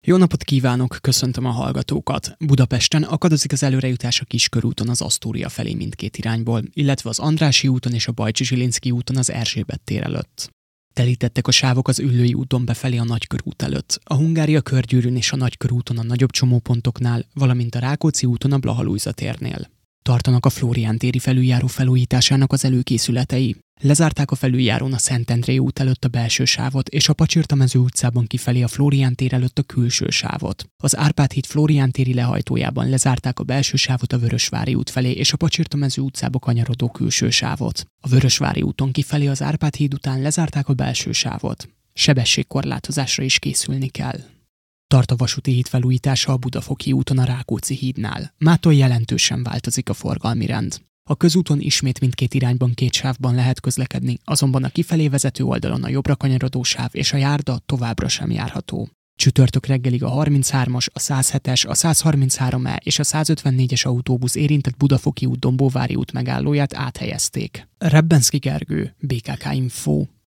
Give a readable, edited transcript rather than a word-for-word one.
Jó napot kívánok, köszöntöm a hallgatókat! Budapesten akadozik az előrejutás a Kiskörúton az Asztória felé mindkét irányból, illetve az Andrássy úton és a Bajcsy-Zsilinszky úton az Erzsébet tér előtt. Telítettek a sávok az Üllői úton befelé a Nagykörút előtt, a Hungária körgyűrűn és a Nagykörúton a nagyobb csomópontoknál, valamint a Rákóczi úton a Blaha-Lujza térnél. Tartanak a Flórián téri felüljáró felújításának az előkészületei. Lezárták a felüljárón a Szentendrei út előtt a belső sávot, és a Pacsirtamező utcában kifelé a Flórián tér előtt a külső sávot. Az Árpád híd Flórián téri lehajtójában lezárták a belső sávot a Vörösvári út felé és a Pacsirtamező utcába kanyarodó külső sávot. A Vörösvári úton kifelé az Árpád híd után lezárták a belső sávot. Sebességkorlátozásra is készülni kell. Tart a vasúti híd felújítása a Budafoki úton a Rákóczi hídnál. Mától jelentősen változik a forgalmi rend. A közúton ismét mindkét irányban két sávban lehet közlekedni, azonban a kifelé vezető oldalon a jobbra kanyarodó sáv és a járda továbbra sem járható. Csütörtök reggelig a 33-as, a 107-es, a 133E és a 154-es autóbusz érintett Budafoki út Dombóvári út megállóját áthelyezték. Rebbenszky Gergő, BKK Info.